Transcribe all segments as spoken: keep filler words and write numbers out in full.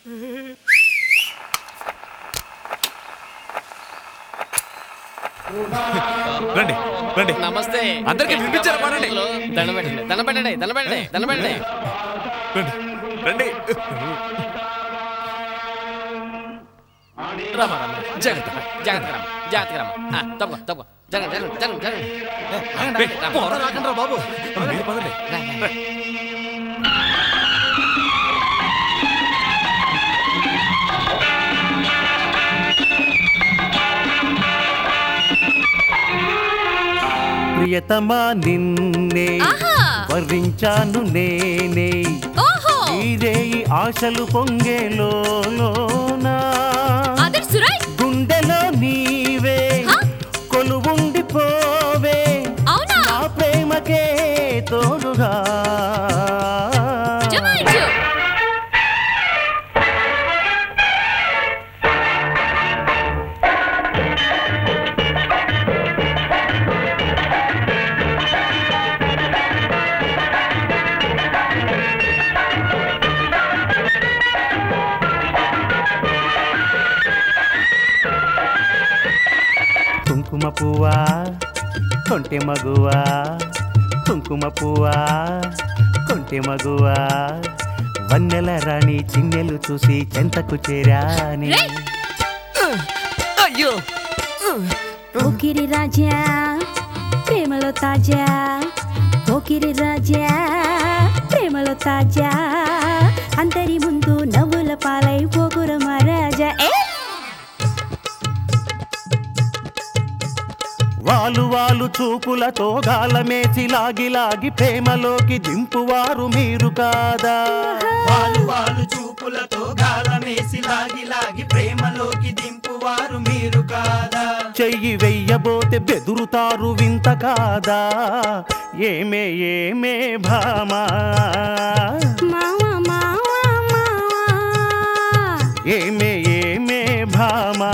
రండి రండి. నమస్తే. అందరికి వినిపించారా? పడండి. దండం పెట్టండి, దండం పెట్టండి, దండం పెట్టండి, దండం పెట్టండి. రండి రండి. రామ రామ, జాగ్రత్త, జాగ్రత్త రామ, జాగ్రత్త రామ. తప్ప తప్ప జరగండి, జరగండి, జరగండి, జరగండి. రాకండి రా బాబు. పదండి, పదండి. ప్రియతమా నిన్నే వరించాను నేనే, ఇదే ఆశలు పొంగేలోనా, గుండెలో నీవే కొలువుండిపోవే, నా ప్రేమకే తోడుగా. కుంకుమ పువ్వా కొంటె మగువా, కుంకుమ పువ్వా కొంటె మగువా, వన్నెల రాణి చిన్నెలు చూసి చెంతకు చేరాని. అయ్యో పోకిరి రాజా ప్రేమలో తాజా, పోకిరి రాజా ప్రేమలో తాజా, అందరి ముందు నవ్వుల పాలై పోకుర మహారాజా. వాలు వాలు చూపులతో గాలమేసి లాగి లాగి ప్రేమలోకి దింపువారు మీరు కాదా, వాలు వాలు చూపులతో గాలమేసి లాగి లాగి ప్రేమలోకి దింపువారు మీరు కాదా, చెయ్యి వెయ్యబోతే బెదురుతారు వింత కాదా, ఏమే ఏమే భామా, ఏమే ఏమే భామా,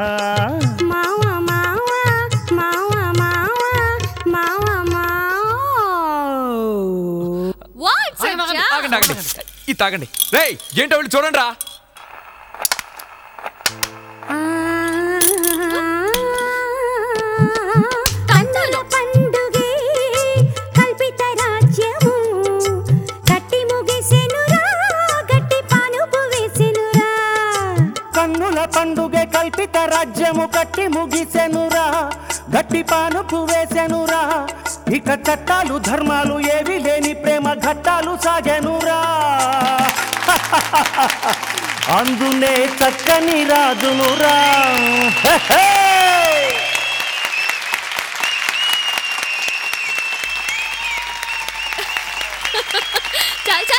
ఇది తాగండి. రేయ్ ఏంటో వెళ్ళి చూడండి రా. కన్నుల పండుగే కల్పిత రాజ్యము, గట్టి ముగిసెనురా గట్టి పానుపు వేసెనురా, కన్నుల పండుగే కల్పిత రాజ్యము కట్టి ముగిసెనురా, గట్టి పానుపు వేసెనురా, ఇక చట్టాలు ధర్మాలు ఏవి లేని ప్రేమ ఘట్టాలు సాగెనురా. అందునే చక్కని రాజునురా. చాలు